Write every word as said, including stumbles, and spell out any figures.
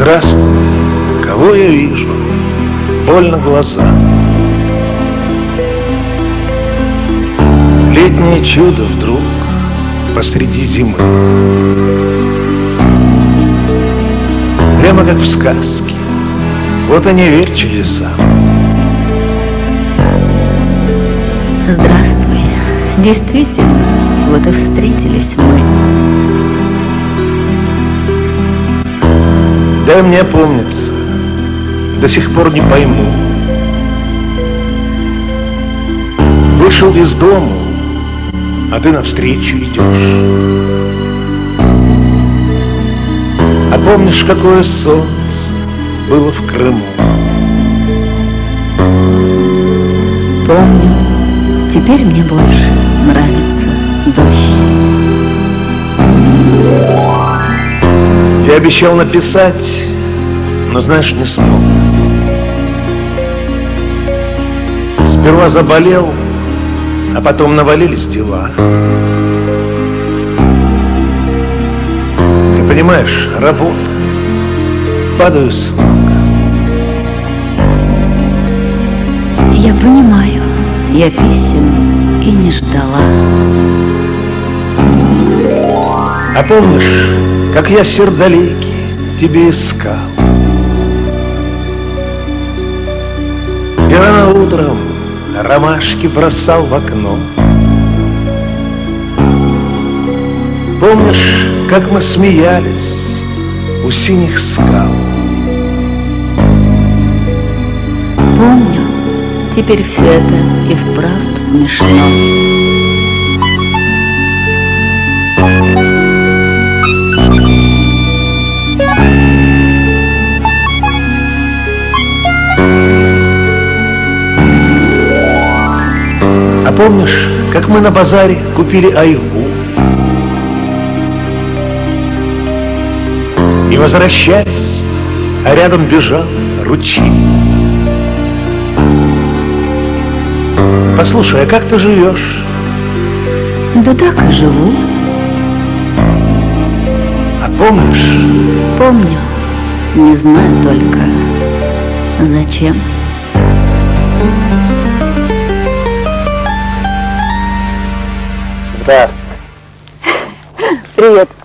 Здравствуй, кого я вижу? Больно глаза. Летнее чудо вдруг посреди зимы. Прямо как в сказке. Вот и не верь чудесам. Здравствуй. Действительно, вот и встретились мы. Дай мне опомниться, до сих пор не пойму. Вышел из дому, а ты навстречу идешь. А помнишь, какое солнце было в Крыму? Помню. Теперь мне больше нравится дождь. Я обещал написать, но, знаешь, не смог. Сперва заболел, а потом навалились дела. Ты понимаешь, работа, падаю с ног. Я понимаю, я писем и не ждала. А помнишь, как я сердоликий тебе искал? И рано утром ромашки бросал в окно. Помнишь, как мы смеялись у синих скал? Помню, теперь все это и вправду смешно. А помнишь, как мы на базаре купили айву? И возвращались, а рядом бежал ручей. Послушай, а как ты живешь? Да так и живу. А помнишь? Помню, не знаю только зачем. Здравствуй. Привет.